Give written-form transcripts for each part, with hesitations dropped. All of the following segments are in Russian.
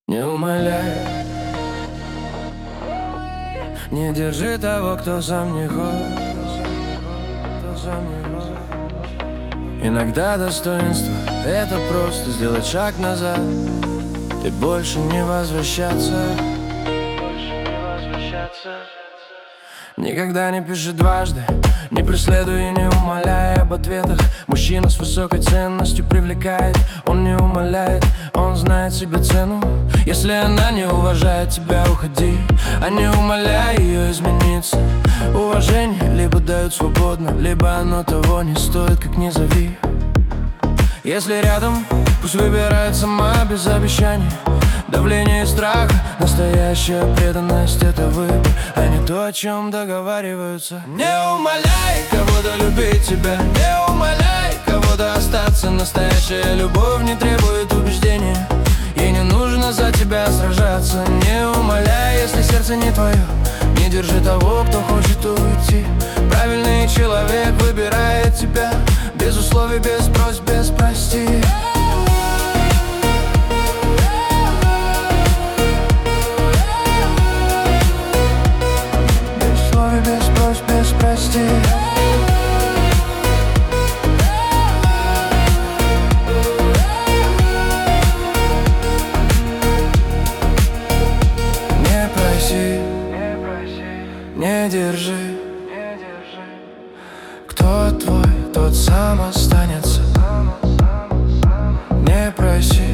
Не умоляй, не держи того, кто сам не хочет. Иногда достоинство — это просто сделать шаг назад и больше не возвращаться. Никогда не пиши дважды, не преследуй и не умоляй об ответах. Мужчина с высокой ценностью привлекает. Он не умоляет, он знает себе цену. Если она не уважает тебя, уходи, а не умоляй ее измениться. Уважение либо дают свободно, либо оно того не стоит, как не зови. Если рядом, пусть выбирает сама без обещаний. Давление и страх, настоящая преданность — это выбор, а не то, о чем договариваются. Не умоляй кого-то любить тебя, не умоляй кого-то остаться. Настоящая любовь не требует убеждения, ей не нужно за тебя сражаться. Не умоляй, если сердце не твое, не держи того, кто хочет уйти. Правильный человек выбирает тебя, без условий, без просьб, без прости. Прости. Не проси, не держи. Кто твой, тот сам останется. Не проси,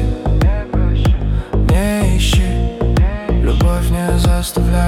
не ищи. Любовь не заставляй.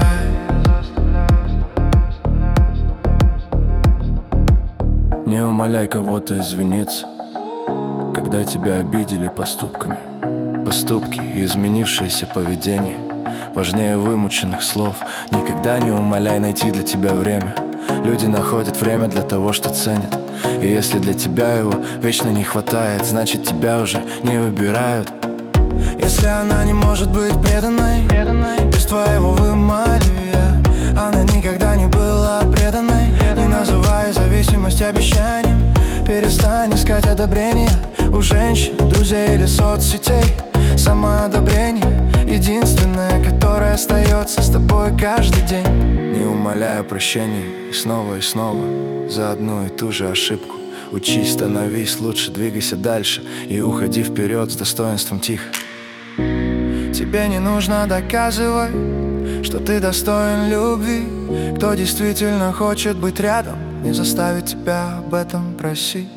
Не умоляй кого-то извиниться, когда тебя обидели поступками. Поступки и изменившееся поведение важнее вымученных слов. Никогда не умоляй найти для тебя время. Люди находят время для того, что ценят. И если для тебя его вечно не хватает, значит тебя уже не выбирают. Если она не может быть преданной, без твоего вымаливания, она никогда не была преданной. Не называй зависимость обещанием. Перестань искать одобрения у женщин, друзей или соцсетей. Самоодобрение — единственное, которое остается с тобой каждый день. Не умоляй о прощении и снова за одну и ту же ошибку. Учись, становись лучше, двигайся дальше и уходи вперед с достоинством тихо. Тебе не нужно доказывать, что ты достоин любви. Кто действительно хочет быть рядом, не заставит тебя об этом просить.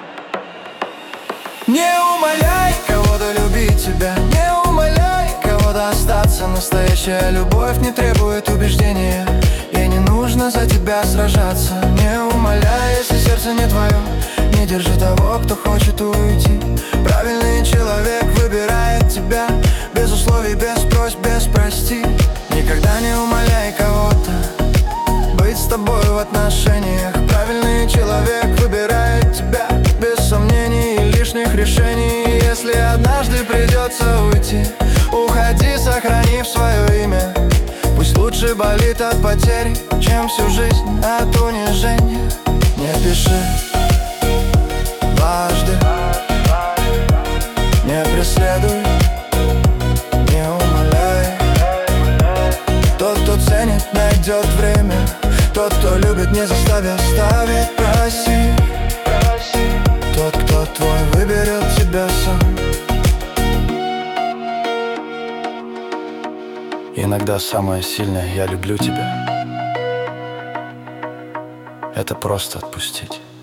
Не умоляй кого-то любить тебя, не умоляй кого-то остаться. Настоящая любовь не требует убеждения, ей не нужно за тебя сражаться. Не умоляй, если сердце не твое, не держи того, кто хочет уйти. Правильный человек выбирает тебя, без условий, без просьб, без прости. Никогда не умоляй кого-то быть с тобой в отношениях. Правильный человек выбирает тебя, без сомнений и лишних решений. Если однажды придется уйти, уходи, сохранив свое имя. Пусть лучше болит от потери, чем всю жизнь от унижения. Не пиши дважды, не преследуй, не умоляй. Тот, кто ценит, найдет время. Тот, кто любит, не заставит оставить. Проси, тот, кто твой, выберет тебя сам. Иногда самое сильное «я люблю тебя» — это просто отпустить.